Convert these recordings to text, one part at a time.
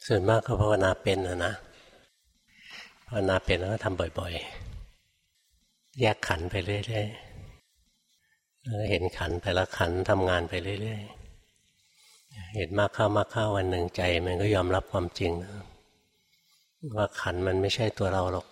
ส่วนมากก็ภาวนาเป็นนะภาวนาเป็นแล้วก็ทำบ่อยๆแยกขันธ์ไปเรื่อยๆแล้วเห็นขันธ์แต่ละขันธ์ทำงานไปเรื่อยๆเห็นมากเข้าวันหนึ่งใจมันก็ยอมรับความจริงนะว่าขันธ์มันไม่ใช่ตัวเราหรอก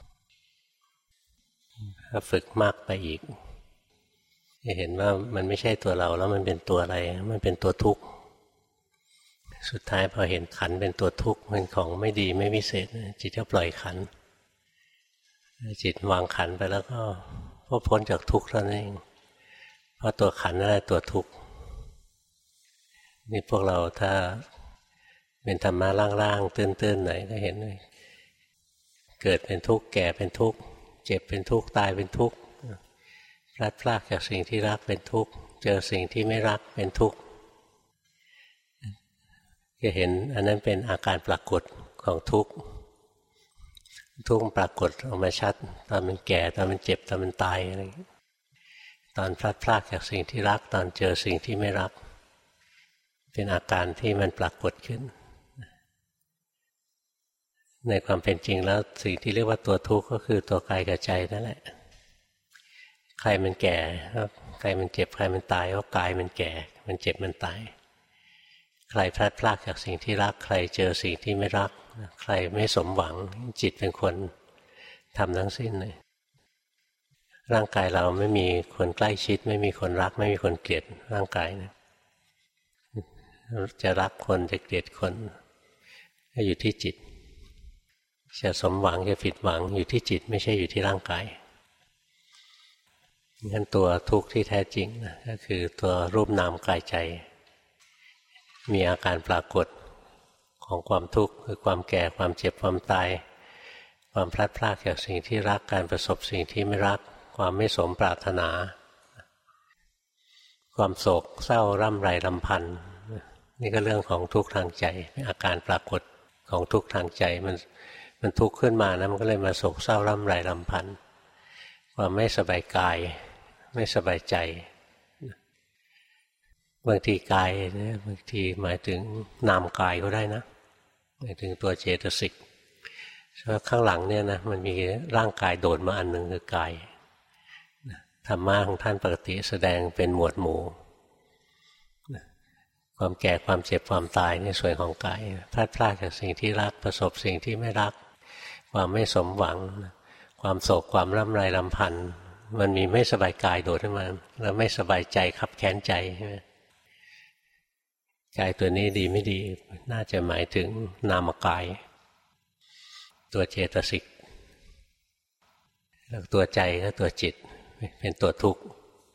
ถ้าฝึกมากไปอีกจะเห็นว่ามันไม่ใช่ตัวเราแล้วมันเป็นตัวอะไรมันเป็นตัวทุกข์สุดท้ายพอเห็นขันธ์เป็นตัวทุกข์เป็นของไม่ดีไม่วิเศษจิตก็ปล่อยขันธ์จิตวางขันธ์ไปแล้วก็พ้นจากทุกข์แล้วนั่นเองเพราะตัวขันธ์นั่นแหละตัวทุกข์นี่พวกเราถ้าเป็นธรรมะล่างๆตื้นๆหน่อยก็เห็นเลยเกิดเป็นทุกข์แก่เป็นทุกข์เจ็บเป็นทุกข์ตายเป็นทุกข์พลัดพรากจากสิ่งที่รักเป็นทุกข์เจอสิ่งที่ไม่รักเป็นทุกข์จะเห็นอันนั้นเป็นอาการปรากฏของทุกข์ทุกข์ปรากฏออกมาชัดตอนมันแก่ตอนมันเจ็บตอนมันตายอะไรอย่างนี้ตอนพลัดพรากจากสิ่งที่รักตอนเจอสิ่งที่ไม่รักเป็นอาการที่มันปรากฏขึ้นในความเป็นจริงแล้วสิ่งที่เรียกว่าตัวทุกข์ก็คือตัวกายกับใจนั่นแหละใครมันแก่ใครมันเจ็บใครมันตายก็กายมันแก่มันเจ็บมันตายใครพลัดพรากจากสิ่งที่รักใครเจอสิ่งที่ไม่รักใครไม่สมหวังจิตเป็นคนทำทั้งสิ้นเลยร่างกายเราไม่มีคนใกล้ชิดไม่มีคนรักไม่มีคนเกลียดร่างกายนะจะรักคนจะเกลียดคนก็อยู่ที่จิตจะสมหวังจะผิดหวังอยู่ที่จิตไม่ใช่อยู่ที่ร่างกายงั้นตัวทุกข์ที่แท้จริงนะก็คือตัวรูปนามกายใจมีอาการปรากฏของความทุกข์คือความแก่ความเจ็บความตายความพลัดพรากจากสิ่งที่รักการประสบสิ่งที่ไม่รักความไม่สมปรารถนาความโศกเศร้าร่ำไรรำพันนี่ก็เรื่องของทุกข์ทางใจอาการปรากฏของทุกข์ทางใจมันทุกข์ขึ้นมานะมันก็เลยมาโศกเศร้าร่ำไรรำพันความไม่สบายกายไม่สบายใจบางทีกายเนี่ยบางทีหมายถึงนามกายก็ได้นะหมายถึงตัวเจตสิกเพราะข้างหลังเนี่ยนะมันมีร่างกายโดดมาอันหนึ่งคือกายธรรมะของท่านปกติแสดงเป็นหมวดหมู่ความแก่ความเจ็บความตายในส่วนของกายพลาดพลาดจากสิ่งที่รักประสบสิ่งที่ไม่รักความไม่สมหวังความโศกความร่ำไรรำพันมันมีไม่สบายกายโดดขึ้นมาแล้วไม่สบายใจขับแค้นใจใช่ไหมกายตัวนี้ดีไม่ดีน่าจะหมายถึงนามกายตัวเจตสิกแล้วตัวใจก็ตัวจิตเป็นตัวทุกข์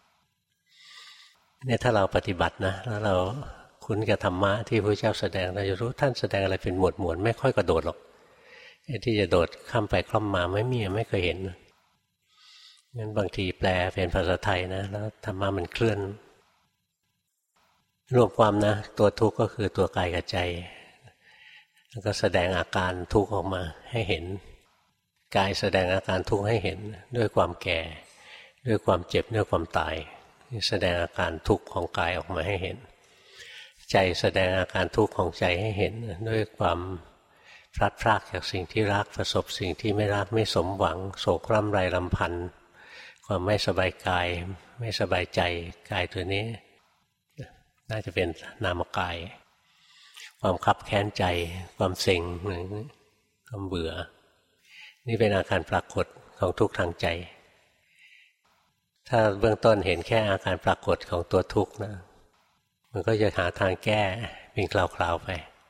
เนี่ยถ้าเราปฏิบัตินะแล้วเราคุ้นกับธรรมะที่พระเจ้าแสดงเราจะรู้ท่านแสดงอะไรเป็นหมวดหมู่ไม่ค่อยกระโดดหรอกที่จะโดดข้ามไปคล่อมมาไม่เคยเห็นงั้นบางทีแปลเป็นภาษาไทยนะแล้วธรรมะมันเคลื่อนรวมความนะตัวทุกข์ก็คือตัวกายกับใจแล้วก็แสดงอาการทุกข์ออกมาให้เห็นกายแสดงอาการทุกข์ให้เห็นด้วยความแก่ด้วยความเจ็บด้วยความตายแสดงอาการทุกข์ของกายออกมาให้เห็นใจแสดงอาการทุกข์ของใจให้เห็นด้วยความพลัดพรากจากสิ่งที่รักประสบสิ่งที่ไม่รักไม่สมหวังโศกร่ำไรรำพันความไม่สบายกายไม่สบายใจกายตัวนี้น่าจะเป็นนามกายความคับแค้นใจความเซ็งความเบื่อนี่เป็นอาการปรากฏของทุกข์ทางใจถ้าเบื้องต้นเห็นแค่อาการปรากฏของตัวทุกข์นะมันก็จะหาทางแก้เป็นคราวๆไป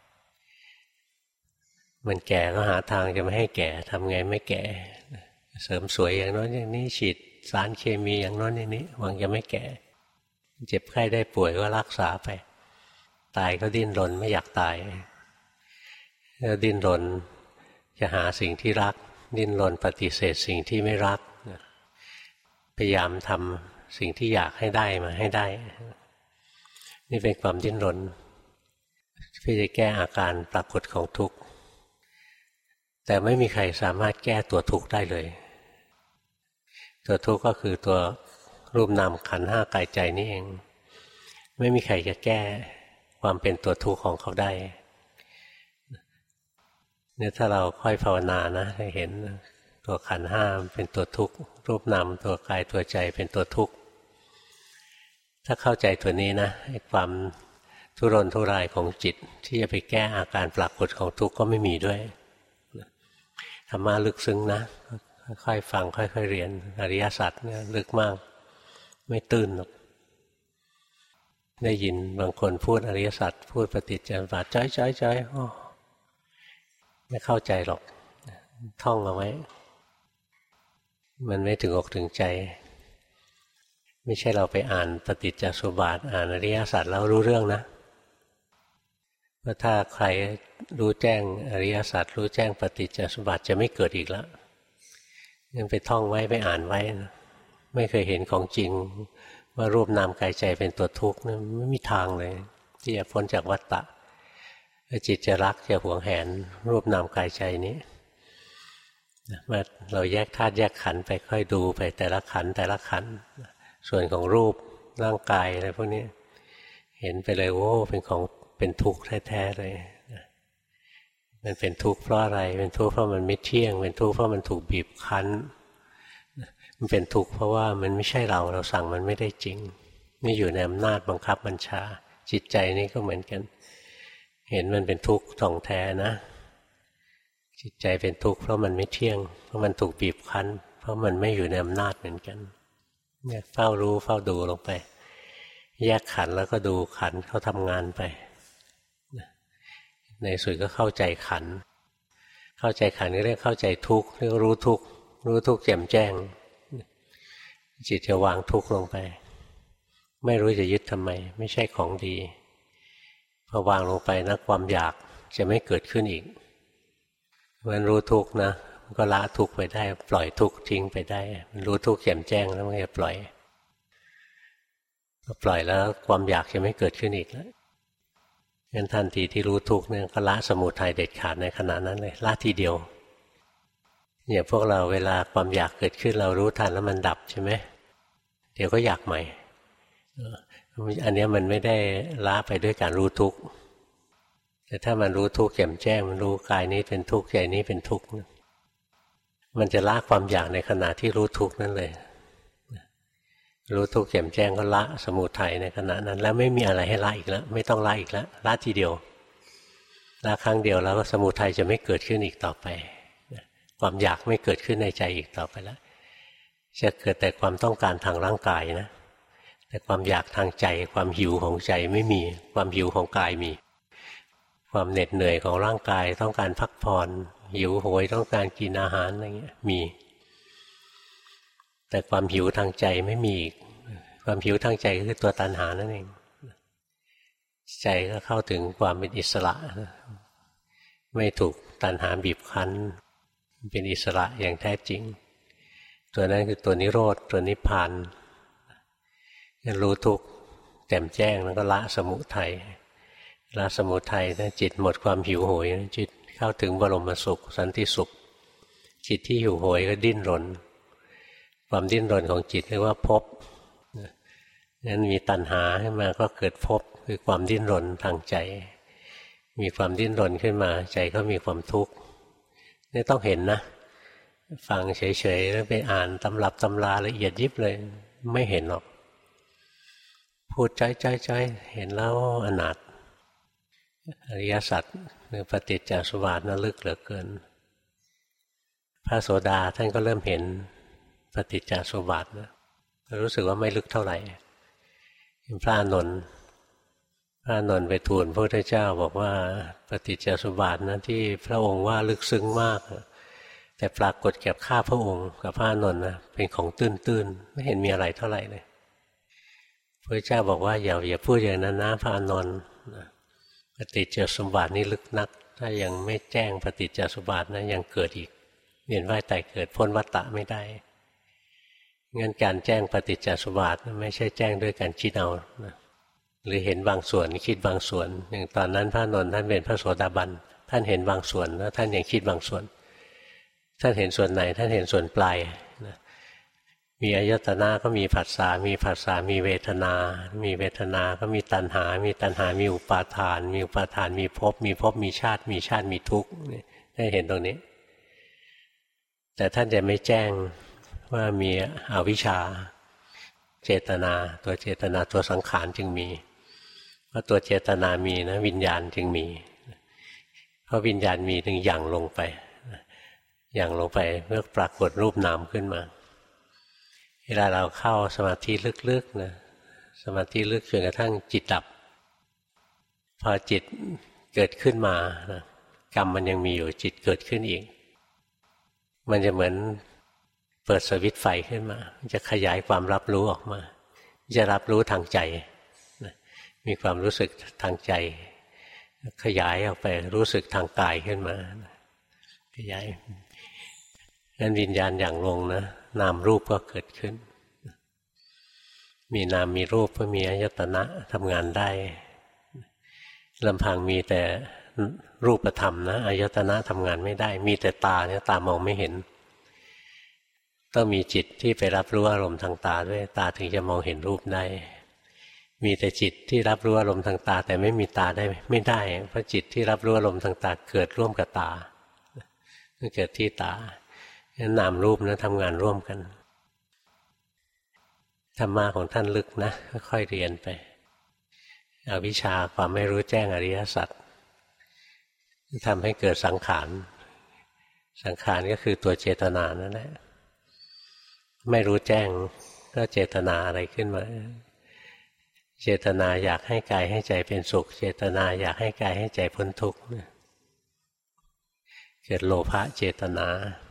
มันแก่ก็หาทางจะไม่ให้แก่ทำไงไม่แก่เสริมสวยอย่างน้อยอย่างนี้ฉีดสารเคมีอย่างน้อยอย่างนี้หวังจะไม่แก่เจ็บไข้ได้ป่วยก็รักษาไปตายก็ดิ้นรนไม่อยากตายก็ดิ้นรนจะหาสิ่งที่รักดิ้นรนปฏิเสธสิ่งที่ไม่รักพยายามทำสิ่งที่อยากให้ได้มาให้ได้นี่เป็นความดิ้นรนเพื่อจะแก้อาการปรากฏของทุกข์แต่ไม่มีใครสามารถแก้ตัวทุกข์ได้เลยตัวทุกข์ก็คือตัวรูปนามขันธ์ห้ากายใจนี่เองไม่มีใครจะแก้ความเป็นตัวทุกข์ของเขาได้เนี่ยถ้าเราค่อยภาวนานะจะเห็นตัวขันธ์ห้าเป็นตัวทุกข์รูปนามตัวกายตัวใจเป็นตัวทุกข์ถ้าเข้าใจตัวนี้นะความทุรนทุรายของจิตที่จะไปแก้อาการปรากฏของทุกข์ก็ไม่มีด้วยธรรมะลึกซึ้งนะค่อยๆฟังค่อยๆเรียนอริยสัจเนี่ยลึกมากไม่ตื้นหรอกได้ยินบางคนพูดอริยสัจพูดปฏิจจสมุปบาทจ้อยไม่เข้าใจหรอกท่องเอาไว้มันไม่ถึงอกถึงใจไม่ใช่เราไปอ่านปฏิจจสมุปบาทอ่านอริยสัจแล้วรู้เรื่องนะเพราะถ้าใครรู้แจ้งอริยสัจรู้แจ้งปฏิจจสมุปบาทจะไม่เกิดอีกแล้วยังไปท่องไว้ไปอ่านไว้นะไม่เคยเห็นของจริงว่ารูปนามกายใจเป็นตัวทุกข์นะไม่มีทางเลยที่จะพ้นจากวัฏฏะจิตจะรักจะหวงแหนรูปนามกายใจนี้มาเราแยกธาตุแยกขันธ์ไปค่อยดูไปแต่ละขันธ์แต่ละขันธ์ส่วนของรูปร่างกายอะไรพวกนี้เห็นไปเลยโอ้เป็นของเป็นทุกข์แท้ๆเลยมันเป็นทุกข์เพราะอะไรเป็นทุกข์เพราะมันไม่เที่ยงเป็นทุกข์เพราะมันถูกบีบคั้นมันเป็นทุกข์เพราะว่ามันไม่ใช่เราสั่งมันไม่ได้จริงไม่อยู่ในอำนาจบังคับบัญชาจิตใจนี่ก็เหมือนกันเห็นมันเป็นทุกข์ท่องแท้นะจิตใจเป็นทุกข์เพราะมันไม่เที่ยงเพราะมันถูกบีบคั้นเพราะมันไม่อยู่ในอำนาจเหมือนกันเนี่ยเฝ้ารู้เฝ้าดูลงไปแยกขันธ์แล้วก็ดูขันธ์เขาทำงานไปในสุดก็เข้าใจขันธ์เข้าใจขันธ์ก็เรียกเข้าใจทุกข์เรียกรู้ทุกข์รู้ทุกข์แจ่มแจ้งจิตจะวางทุกข์ลงไปไม่รู้จะยึดทำไมไม่ใช่ของดีพอวางลงไปนะความอยากจะไม่เกิดขึ้นอีกมันรู้ทุกข์นะมันก็ละทุกข์ไปได้ปล่อยทุกข์ทิ้งไปได้มันรู้ทุกข์แจ่มแจ้งแล้วมันจะปล่อยพอปล่อยแล้วความอยากจะไม่เกิดขึ้นอีกแล้วงั้นทันทีที่รู้ทุกข์เนี่ยก็ละสมุทัยเด็ดขาดในขณะนั้นเลยละทีเดียวเนี่ยพวกเราเวลาความอยากเกิดขึ้นเรารู้ทันแล้วมันดับใช่ไหมเดี๋ยวก็อยากใหม่อันนี้มันไม่ได้ละไปด้วยการรู้ทุกข์แต่ถ้ามันรู้ทุกข์แจ่มแจ้งมันรู้กายนี้เป็นทุกข์ใจนี้เป็นทุกข์มันจะละความอยากในขณะที่รู้ทุกข์นั่นเลยรู้ทุกข์แจ่มแจ้งก็ละสมุทัยในขณะนั้นแล้วไม่มีอะไรให้ละอีกแล้วไม่ต้องละอีกแล้วละทีเดียวละครั้งเดียวแล้วสมุทัยจะไม่เกิดขึ้นอีกต่อไปความอยากไม่เกิดขึ้นในใจอีกต่อไปแล้วจะเกิดแต่ความต้องการทางร่างกายนะแต่ความอยากทางใจความหิวของใจไม่มีความหิวของกายมีความเหน็ดเหนื่อยของร่างกายต้องการพักผ่อนหิวโหยต้องการกินอาหารอะไรเงี้ยมีแต่ความหิวทางใจไม่มีอีกความหิวทางใจก็คือตัวตัณหานั่นเองใจก็เข้าถึงความเป็นอิสระไม่ถูกตัณหาบีบคั้นเป็นอิสระอย่างแท้จริงตัวนั้นคือตัวนิโรธตัวนิพพานรู้ทุกข์แจ่มแจ้งแล้วก็ละสมุทัยละสมุทัยนะจิตหมดความหิวโหยจิตเข้าถึงบรมสุขสันติสุขจิตที่หิวโหยก็ดิ้นรนความดิ้นรนของจิตเรียกว่าภพนั้นมีตัณหาขึ้นมาก็เกิดภพคือความดิ้นรนทางใจมีความดิ้นรนขึ้นมาใจก็มีความทุกข์นี่ต้องเห็นนะฟังเฉยๆแล้วไปอ่านตำรับตำราละเอียดยิบเลยไม่เห็นหรอกพูดจ้อยๆเห็นแล้วอนาถอริยสัจหรือปฏิจจสมุปบาทน่าลึกเหลือเกินพระโสดาท่านก็เริ่มเห็นปฏิจจสมุปบาทนะรู้สึกว่าไม่ลึกเท่าไหร่พระอานนท์ไปทูลพระพุทธเจ้าบอกว่าปฏิจจสมุปบาทนะที่พระองค์ว่าลึกซึ้งมากแต่ปรากฏแก่ข้าพระองค์กับพระอานนท์นะเป็นของตื้นๆไม่เห็นมีอะไรเท่าไหร่เลยพระเจ้าบอกว่าอย่าพูดอย่างนั้นนะพระอานนท์ปฏิจจสมุปบาทนี่ลึกนักถ้ายังไม่แจ้งปฏิจจสมุปบาทนะยังเกิดอีกเวียนว่ายตายเกิดพ้นวัฏฏะไม่ได้งั้นการแจ้งปฏิจจสมุปบาทไม่ใช่แจ้งด้วยการคิดเอาหรือเห็นบางส่วนคิดบางส่วนอย่างตอนนั้นพระอานนท์ท่านเป็นพระโสดาบันท่านเห็นบางส่วนแล้วท่านยังคิดบางส่วนท่านเห็นส่วนไหนท่านเห็นส่วนปลายมีอายตนะก็มีผัสสะมีผัสสะมีเวทนามีเวทนาก็มีตัณหามีตัณหามีอุปาทานมีอุปาทานมีภพมีภพมีชาติมีชาติมีทุกข์ท่ให้เห็นตรงนี้แต่ท่านจะไม่แจ้งว่ามีอวิชชาเจตนาตัวเจตนาตัวสังขารจึงมีเพราะตัวเจตนามีนะวิญญาณจึงมีเพราะวิญญาณมีถึงหยั่งลงไปอย่างลงไปเมื่อปรากฏรูปนามขึ้นมาเวลาเราเข้าสมาธิลึกๆนะสมาธิลึกจนกระทั่งจิตดับพอจิตเกิดขึ้นมานะกรรมมันยังมีอยู่จิตเกิดขึ้นอีกมันจะเหมือนเปิดสวิตช์ไฟขึ้นมาจะขยายความรับรู้ออกมาจะรับรู้ทางใจนะมีความรู้สึกทางใจขยายออกไปรู้สึกทางกายขึ้นมาขยายงั้นวิญญาณอย่างลงนะนามรูปก็เกิดขึ้นมีนามมีรูปก็มีอายตนะทำงานได้ลำพังมีแต่รูปธรรมนะอายตนะทำงานไม่ได้มีแต่ตาเนี่ยตามองไม่เห็นต้องมีจิตที่ไปรับรู้อารมณ์ทางตาด้วยตาถึงจะมองเห็นรูปได้มีแต่จิตที่รับรู้อารมณ์ทางตาแต่ไม่มีตาได้ไม่ได้เพราะจิตที่รับรู้อารมณ์ทางตาเกิดร่วมกับตาเกิดที่ตางั้นนามรูปนะทำงานร่วมกันธรรมะของท่านลึกนะค่อยๆเรียนไปอวิชชาความไม่รู้แจ้งอริยสัจทำให้เกิดสังขารสังขารก็คือตัวเจตนานั่นแหละไม่รู้แจ้งก็เจตนาอะไรขึ้นมาเจตนาอยากให้กายให้ใจเป็นสุขเจตนาอยากให้กายให้ใจพ้นทุกข์เกิดโลภะเจตนา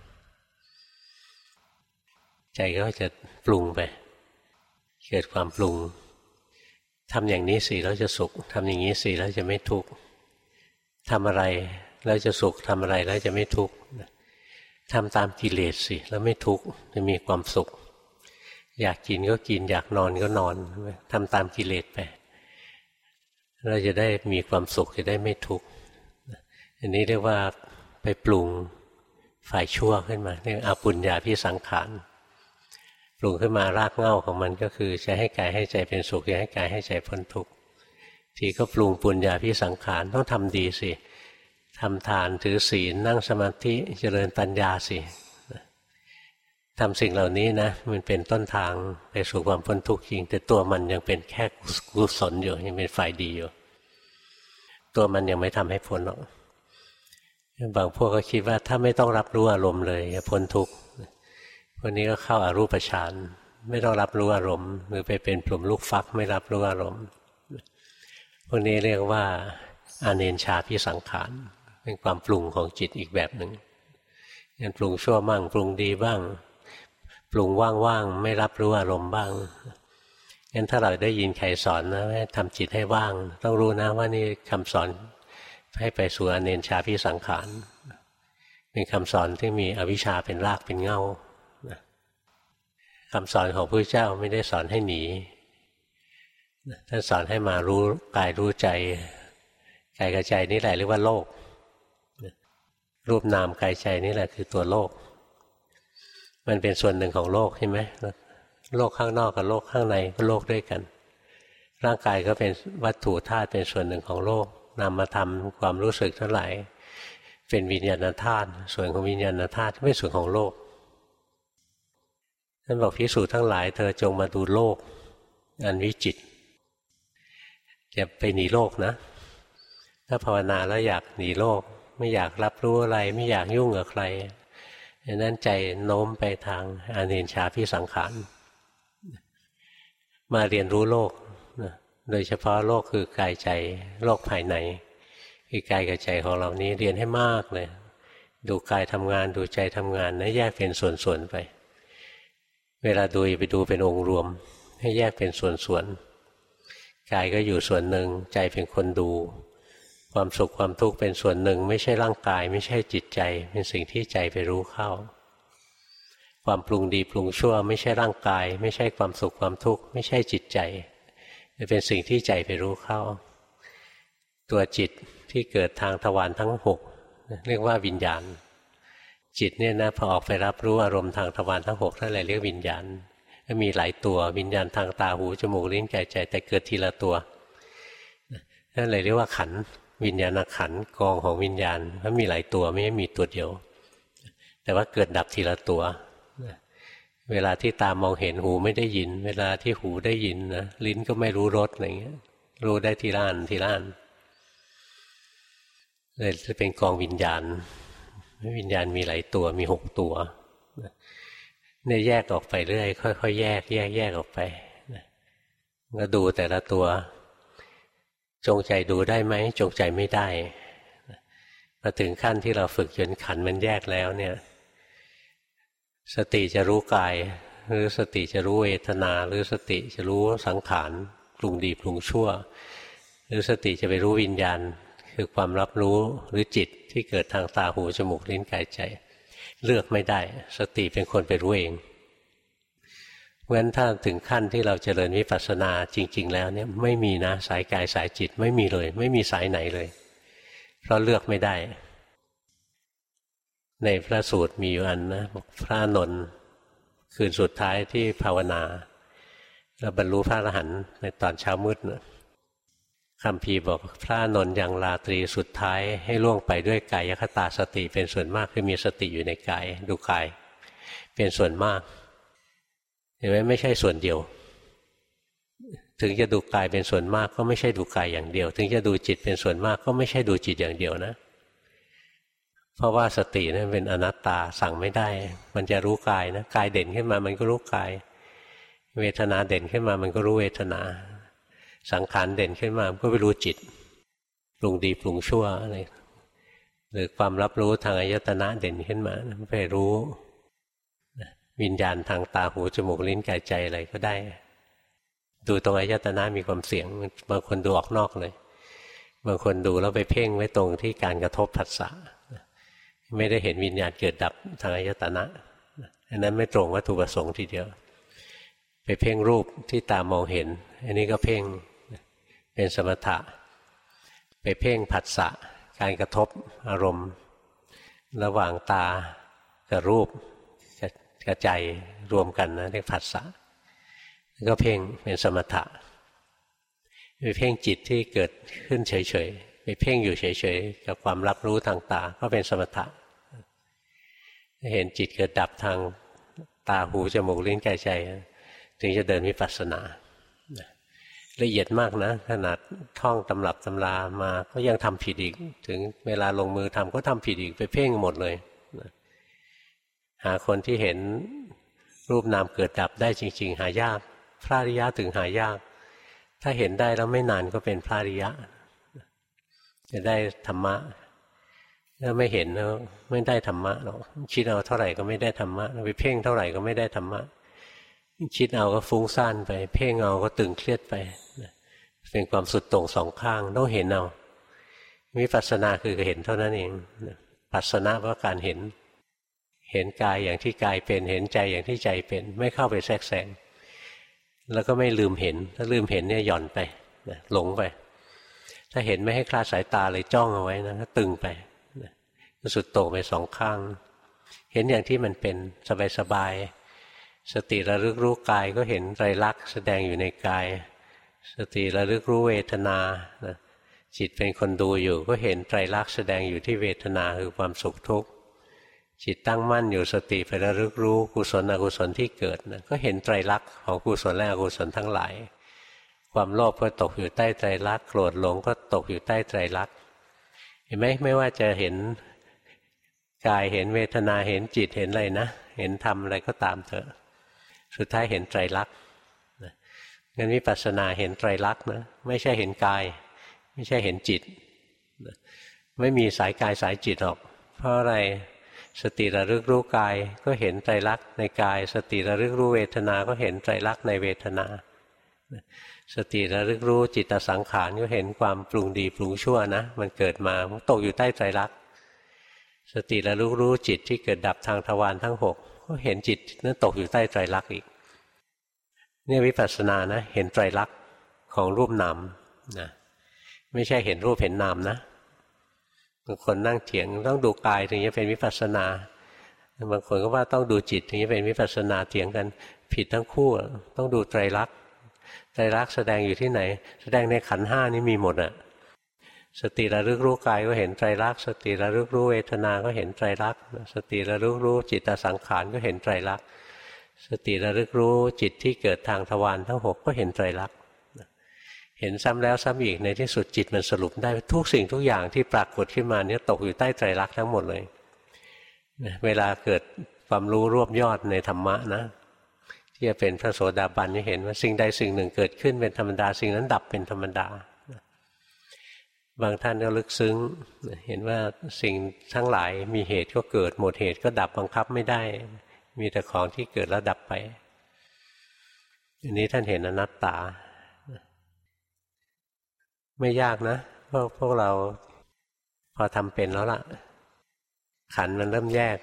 ใจก็จะปรุงไปเกิดความปรุงทำอย่างนี้สิแล้วจะสุขทำอย่างนี้สิแล้วจะไม่ทุกข์ทำอะไรแล้วจะสุขทำอะไรแล้วจะไม่ทุกข์ทำตามกิเลสสิแล้วไม่ทุกข์จะมีความสุขอยากกินก็กินอยากนอนก็นอนทำตามกิเลสไปเราจะได้มีความสุขจะได้ไม่ทุกข์อันนี้เรียกว่าไปปรุงฝ่ายชั่วขึ้นมาเรียกอปุญญาภิสังขารปรุงขึ้นมารากเหง้าของมันก็คือจะให้กายให้ใจเป็นสุขจะให้กายให้ใจพ้นทุกข์ทีก็ปรุงปุญญาภิสังขารต้องทำดีสิทำทานถือศีลนั่งสมาธิเจริญปัญญาสิทำสิ่งเหล่านี้นะมันเป็นต้นทางไปสู่ความพ้นทุกข์จริงแต่ตัวมันยังเป็นแค่กุศลอยู่ยังเป็นฝ่ายดีอยู่ตัวมันยังไม่ทำให้พ้นหรอกบางพวกก็คิดว่าถ้าไม่ต้องรับรู้อารมณ์เลยจะพ้นทุกข์พวกนี้ก็เข้าอารูปฌานไม่ต้องรับรู้อารมณ์หรือไปเป็นปลุ่มลูกฟักไม่รับรู้อารมณ์พวกนี้เรียกว่าอาเนญชาภิสังขารเป็นความปรุงของจิตอีกแบบหนึ่งงั้นปรุงชั่วบ้างปรุงดีบ้างปรุงว่างๆไม่รับรู้อารมณ์บ้างงั้นถ้าเราได้ยินใครสอนนะให้ทำจิตให้ว่างต้องรู้นะว่านี่คำสอนให้ไปสู่อาเนญชาภิสังขารเป็นคำสอนที่มีอวิชชาเป็นรากเป็นเง่าคำสอนของพระเจ้าไม่ได้สอนให้หนีท่านสอนให้มารู้กายรู้ใจกายกับใจนี่แหละเรียกว่าโลกรูปนามกายใจนี่แหละคือตัวโลกมันเป็นส่วนหนึ่งของโลกใช่ไหมโลกข้างนอกกับโลกข้างในก็โลกด้วยกันร่างกายก็เป็นวัตถุธาตุเป็นส่วนหนึ่งของโลกนามธรรมความรู้สึกทั้งหลายเป็นวิญญาณธาตุส่วนของวิญญาณธาตุเป็นส่วนของโลกท่านบอกภิกษุทั้งหลายเธอจงมาดูโลกอันวิจิตรอย่าไปหนีโลกนะถ้าภาวนาแล้วอยากหนีโลกไม่อยากรับรู้อะไรไม่อยากยุ่งกับใครดังนั้นใจโน้มไปทางอาเนญชาภิสังขารมาเรียนรู้โลกโดยเฉพาะโลกคือกายใจโลกภายในคือกายกับใจของเรานี้เรียนให้มากเลยดูกายทำงานดูใจทำงานนะแยกเป็นส่วนๆไปเวลาดูไปดูเป็นองค์รวมให้แยกเป็นส่วนๆกายก็อยู่ส่วนหนึ่งใจเป็นคนดูความสุขความทุกข์เป็นส่วนหนึ่งไม่ใช่ร่างกายไม่ใช่จิตใจเป็นสิ่งที่ใจไปรู้เข้าความปรุงดีปรุงชั่วไม่ใช่ร่างกายไม่ใช่ความสุขความทุกข์ไม่ใช่จิตใจเป็นสิ่งที่ใจไปรู้เข้าตัวจิตที่เกิดทางทวารทั้ง6เรียกว่าวิญญาณจิตเนี่ยนะพอออกไปรับรู้อารมณ์ทางทวารทั้ง6นั่นแหละเรียกวิญญาณมีหลายตัววิญญาณทางตาหูจมูกลิ้นกายใจแต่เกิดทีละตัวนั่นเลยเรียกว่าขันธ์วิญญาณขันธ์กองของวิญญาณมันมีหลายตัวไม่ใช่มีตัวเดียวแต่ว่าเกิดดับทีละตัวเวลาที่ตามองเห็นหูไม่ได้ยินเวลาที่หูได้ยินนะลิ้นก็ไม่รู้รสอะไรเงี้ยรู้ได้ทีละอันทีละอันเลยจะเป็นกองวิญญาณวิญญาณมีหลายตัวมี6 ตัวเนี่ยแยกออกไปเรื่อยค่อยๆแยกออกไปก็ดูแต่ละตัวจงใจดูได้ไหมจงใจไม่ได้มาถึงขั้นที่เราฝึกจนขันธ์มันแยกแล้วเนี่ยสติจะรู้กายหรือสติจะรู้เวทนาหรือสติจะรู้สังขารปรุงดีปรุงชั่วหรือสติจะไปรู้วิญญาณคือความรับรู้หรือจิตที่เกิดทางตาหูจมูกลิ้นกายใจเลือกไม่ได้สติเป็นคนไปรู้เองเพราะฉะนั้นถ้าถึงขั้นที่เราเจริญวิปัสสนาจริงๆแล้วเนี่ยไม่มีนะสายกายสายจิตไม่มีเลยไม่มีสายไหนเลยเพราะเลือกไม่ได้ในพระสูตรมีอยู่อันนะพระอานนท์คืนสุดท้ายที่ภาวนาแล้วบรรลุพระอรหันต์ในตอนเช้ามืดนะคัมภีร์บอกพระอานนท์ยังราตรีสุดท้ายให้ล่วงไปด้วยกายคตาสติเป็นส่วนมากคือมีสติอยู่ในกายดูกายเป็นส่วนมากเห็นไหมไม่ใช่ส่วนเดียวถึงจะดูกายเป็นส่วนมากก็ไม่ใช่ดูกายอย่างเดียวถึงจะดูจิตเป็นส่วนมากก็ไม่ใช่ดูจิตอย่างเดียวนะเพราะว่าสตินั้นเป็นอนัตตาสั่งไม่ได้มันจะรู้กายนะกายเด่นขึ้นมามันก็รู้กายเวทนาเด่นขึ้นมามันก็รู้เวทนาสังขารเด่นขึ้นมามันก็ไปรู้จิตปรุงดีปรุงชั่วอะไรหรือความรับรู้ทางอายตนะเด่นขึ้นมาไปรู้วิญญาณทางตาหูจมูกลิ้นกายใจอะไรก็ได้ดูตรงอายตนะมีความเสี่ยงบางคนดูออกนอกเลยบางคนดูแล้วไปเพ่งไว้ตรงที่การกระทบผัสสะไม่ได้เห็นวิญญาณเกิดดับทางอายตนะอันนั้นไม่ตรงวัตถุประสงค์ทีเดียวไปเพ่งรูปที่ตามองเห็นอันนี้ก็เพ่งเป็นสมถะไปเพ่งผัสสะการกระทบอารมณ์ระหว่างตากับรูปกับใจรวมกันนะเรียกผัสสะก็เพ่งเป็นสมถะไปเพ่งจิตที่เกิดขึ้นเฉยๆไปเพ่งอยู่เฉยๆกับความรับรู้ทางตาก็เป็นสมถะเห็นจิตเกิดดับทางตาหูจมูกลิ้นกายใจถึงจะเดินวิปัสสนาละเอียดมากนะขนาดท่องตำรับตำรามาก็ยังทำผิดอีกถึงเวลาลงมือทำก็ทำผิดอีกไปเพ่งหมดเลยหาคนที่เห็นรูปนามเกิดดับได้จริงๆหายากพระอริยะถึงหายากถ้าเห็นได้แล้วไม่นานก็เป็นพระอริยะจะได้ธรรมะถ้าไม่เห็นแล้วไม่ได้ธรรมะหรอกคิดเอาเท่าไหร่ก็ไม่ได้ธรรมะไปเพ่งเท่าไหร่ก็ไม่ได้ธรรมะคิดเอาก็ฟุ้งซ่านไปเพ่งเอาก็ตึงเครียดไปเป็นความสุดโต่งสองข้างต้องเห็นเอาวิปัสสนาคือเห็นเท่านั้นเองปัสสนะว่าการเห็นกายอย่างที่กายเป็นเห็นใจอย่างที่ใจเป็นไม่เข้าไปแทรกแซงแล้วก็ไม่ลืมเห็นถ้าลืมเห็นเนี่ยหย่อนไปหลงไปถ้าเห็นไม่ให้คลาดสายตาเลยจ้องเอาไว้นะก็ตึงไปสุดโต่งไปสองข้างเห็นอย่างที่มันเป็นสบายๆสติระลึกรู้กายก็เห็นไตรลักษณ์แสดงอยู่ในกายสติระลึกรู้เวทนาจิตเป็นคนดูอยู่ก็เห็นไตรลักษณ์แสดงอยู่ที่เวทนาคือความสุขทุกข์จิตตั้งมั่นอยู่สติไประลึกรู้กุศลอกุศลที่เกิดนะก็เห็นไตรลักษณ์ของกุศลและอกุศลทั้งหลายความโลภก็ตกอยู่ใต้ไตรลักษณ์โกรธหลงก็ตกอยู่ใต้ไตรลักษณ์เห็นไหมไม่ว่าจะเห็นกายเห็นเวทนาเห็นจิตเห็นอะไรนะเห็นธรรมอะไรก็ตามเถอะสุดท้ายเห็นไตรลักษณ์งั้นวิปัสสนาเห็นไตรลักษณ์นะไม่ใช่เห็นกายไม่ใช่เห็นจิตไม่มีสายกายสายจิตหรอกเพราะอะไรสติระลึกรู้กายก็เห็นไตรลักษณ์ในกายสติระลึกรู้เวทนาก็เห็นไตรลักษณ์ในเวทนาสติระลึกรู้จิตสังขารก็เห็นความปรุงดีปรุงชั่วนะมันเกิดมามันตกอยู่ใต้ไตรลักษณ์สติระลึกรู้จิตที่เกิดดับทางทวารทั้ง6ก็เห็นจิตนั้นตกอยู่ใต้ไตรลักษณ์อีกเนี่ยวิปัสสนานะเห็นไตรลักษณ์ของรูปนามนะไม่ใช่เห็นรูปเห็นนามนะบางคนนั่งเถียงต้องดูกายถึงจะเป็นวิปัสสนาบางคนก็ว่าต้องดูจิตถึงจะเป็นวิปัสสนาเถียงกันผิดทั้งคู่ต้องดูไตรลักษณ์ไตรลักษณ์แสดงอยู่ที่ไหนแสดงในขันธ์5นี่มีหมดอ่ะสติระลึกรู้กายก็เห็นไตรลักษณ์สติระลึกรู้เวทนาก็เห็นไตรลักษณ์สติระลึกรู้จิตสังขารก็เห็นไตรลักษณ์สติระลึกรู้จิตที่เกิดทางทวารทั้ง6ก็เห็นไตรลักษณ์เห็นซ้ำแล้วซ้ำอีกในที่สุดจิตมันสรุปได้ทุกสิ่งทุกอย่างที่ปรากฏขึ้นมาเนี่ยตกอยู่ใต้ไตรลักษณ์ทั้งหมดเลยเวลาเกิดความรู้รวบยอดในธรรมะนะที่จะเป็นพระโสดาบันนี่เห็นว่าสิ่งใดสิ่งหนึ่งเกิดขึ้นเป็นธรรมดาสิ่งนั้นดับเป็นธรรมดาบางท่านก็ลึกซึ้งเห็นว่าสิ่งทั้งหลายมีเหตุก็เกิดหมดเหตุก็ดับบังคับไม่ได้มีแต่ของที่เกิดแล้วดับไปอันนี้ท่านเห็นอนัตตาไม่ยากนะพวกเราพอทำเป็นแล้วล่ะขันธ์มันเริ่มแยก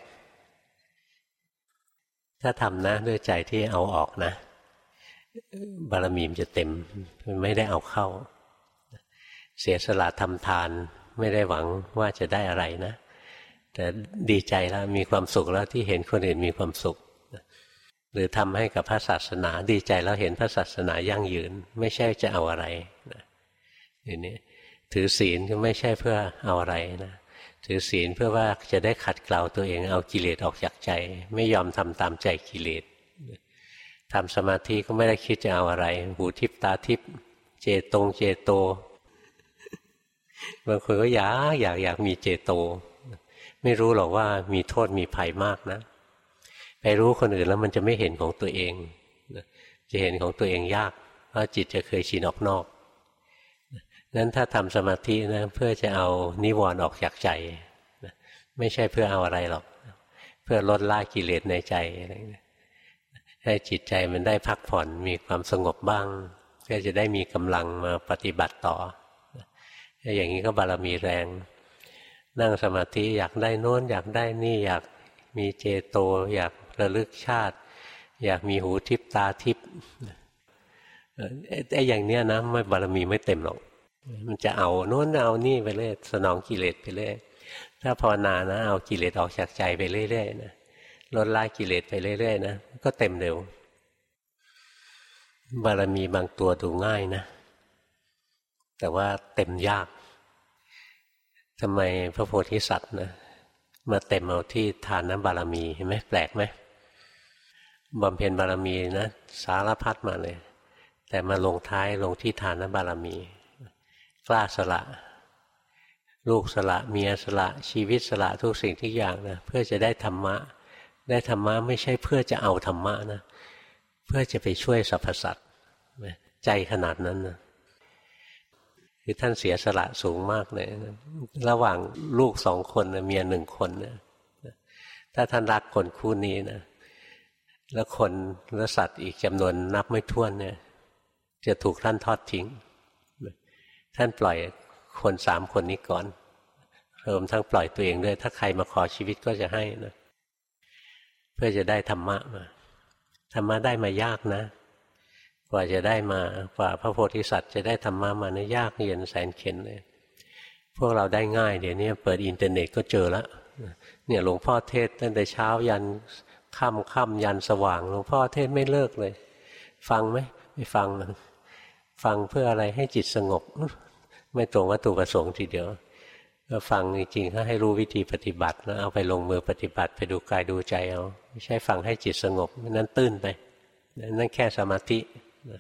ถ้าทำนะด้วยใจที่เอาออกนะบารมีมันจะเต็มไม่ได้เอาเข้าเสียสละทำทานไม่ได้หวังว่าจะได้อะไรนะแต่ดีใจแล้วมีความสุขแล้วที่เห็นคนอื่นมีความสุขหรือทำให้กับพระศาสนาดีใจแล้วเห็นพระศาสนายั่งยืนไม่ใช่จะเอาอะไรนะอย่างนี้ถือศีลก็ไม่ใช่เพื่อเอาอะไรนะถือศีลเพื่อว่าจะได้ขัดเกลาตัวเองเอากิเลสออกจากใจไม่ยอมทำตามใจกิเลสทำสมาธิก็ไม่ได้คิดจะเอาอะไรหูทิพตาทิพเจโตบางคนก็อยากมีเจโตไม่รู้หรอกว่ามีโทษมีภัยมากนะไปรู้คนอื่นแล้วมันจะไม่เห็นของตัวเองจะเห็นของตัวเองยากเพราะจิตจะเคยชินออกนอกนั้นถ้าทำสมาธินะเพื่อจะเอานิวรณ์ออกจากใจไม่ใช่เพื่อเอาอะไรหรอกเพื่อลดละกิเลสในใจให้จิตใจมันได้พักผ่อนมีความสงบบ้างเพื่อจะได้มีกำลังมาปฏิบัติต่ออย่างนี้ก็บารมีแรงนั่งสมาธิอยากได้โน้นอยากได้นี่อยากมีเจโตอยากระลึกชาติอยากมีหูทิพตาทิพไอ้อย่างเนี้ยนะไม่บารมีไม่เต็มหรอกมันจะเอาโน้นเอานี่ไปเรื่อยสนองกิเลสไปเรื่อยถ้าภาวนานะเอากิเลสออกจากใจไปเรื่อยๆนะลดละกิเลสไปเรื่อยๆนะก็เต็มเร็วบารมีบางตัวดูง่ายนะแต่ว่าเต็มยากทำไมพระโพธิสัตว์นะมาเต็มเอาที่ทานบารมีเห็นไหมแปลกไหมบำเพ็ญบารมีนะสารพัดมาเลยแต่มาลงท้ายลงที่ทานบารมีกล้าสละลูกสละเมียสละชีวิตสละทุกสิ่งทุกอย่างนะเพื่อจะได้ธรรมะได้ธรรมะไม่ใช่เพื่อจะเอาธรรมะนะเพื่อจะไปช่วยสรรพสัตว์ใจขนาดนั้นนะคือท่านเสียสละสูงมากเลยนะระหว่างลูก2 คนเมีย1 คนนะถ้าท่านรักคนคู่นี้นะแล้วคนและสัตว์อีกจำนวนนับไม่ถ้วนเนี่ยจะถูกท่านทอดทิ้งท่านปล่อยคน3 คนนี้ก่อนรวมทั้งปล่อยตัวเองด้วยถ้าใครมาขอชีวิตก็จะให้นะเพื่อจะได้ธรรมะมาธรรมะได้มายากนะกว่าจะได้มากว่าพระโพธิสัตว์จะได้ธรรมะมาเนี่ยยากเย็นแสนเข็ญเลยพวกเราได้ง่ายเดี๋ยวนี้เปิดอินเทอร์เน็ตก็เจอแล้วเนี่ยหลวงพ่อเทศตั้งแต่เช้ายันค่ำยันสว่างหลวงพ่อเทศไม่เลิกเลยฟังไหมไม่ฟังนะฟังเพื่ออะไรให้จิตสงบไม่ตรงวัตถุประสงค์ทีเดียวก็ฟังจริงๆก็ให้รู้วิธีปฏิบัติแล้วเอาไปลงมือปฏิบัติไปดูกายดูใจเอาไม่ใช่ฟังให้จิตสงบนั้นตื้นไปนั่นแค่สมาธิ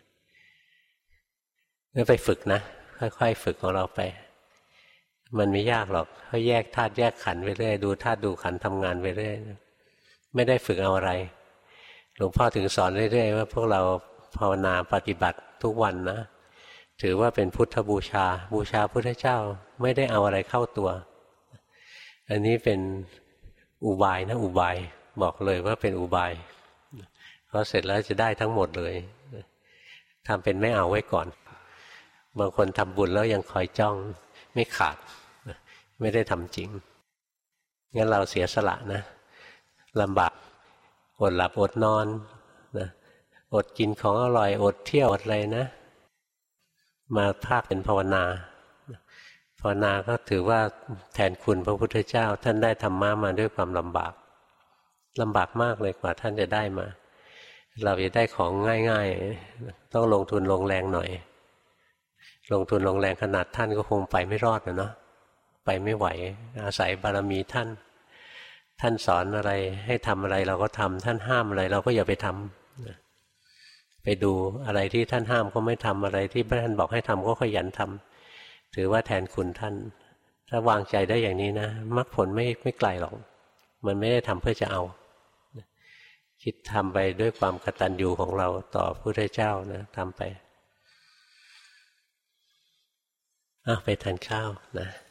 แล้วไปฝึกนะค่อยๆฝึกของเราไปมันไม่ยากหรอกเขาแยกธาตุแยกขันธ์ไปเรื่อยดูธาตุดูขันธ์ทำงานไปเรื่อยไม่ได้ฝึกเอาอะไรหลวงพ่อถึงสอนเรื่อยๆว่าพวกเราภาวนาปฏิบัติทุกวันนะถือว่าเป็นพุทธบูชาบูชาพุทธเจ้าไม่ได้เอาอะไรเข้าตัวอันนี้เป็นอุบายนะอุบายบอกเลยว่าเป็นอุบายพอเสร็จแล้วจะได้ทั้งหมดเลยทำเป็นไม่เอาไว้ก่อนบางคนทำบุญแล้วยังคอยจ้องไม่ขาดไม่ได้ทำจริงงั้นเราเสียสละนะลำบากอดหลับอดนอนนะอดกินของอร่อยอดเที่ยวอดอะไรนะมาภาคเป็นภาวนาภาวนาก็ถือว่าแทนคุณพระพุทธเจ้าท่านได้ธรรมะมาด้วยความลำบากมากเลยกว่าท่านจะได้มาเราจะได้ของง่ายๆต้องลงทุนลงแรงหน่อยลงทุนลงแรงขนาดท่านก็คงไปไม่รอดนะเนาะไปไม่ไหวอาศัยบารมีท่านท่านสอนอะไรให้ทำอะไรเราก็ทำท่านห้ามอะไรเราก็อย่าไปทำไปดูอะไรที่ท่านห้ามก็ไม่ทำอะไรที่ท่านบอกให้ทำก็ขยันทำถือว่าแทนคุณท่านถ้าวางใจได้อย่างนี้นะมรรคผลไม่ไกลหรอกมันไม่ได้ทำเพื่อจะเอาคิดทำไปด้วยความกตัญญูของเราต่อพระพุทธเจ้านะทำไปไปทานข้าวนะ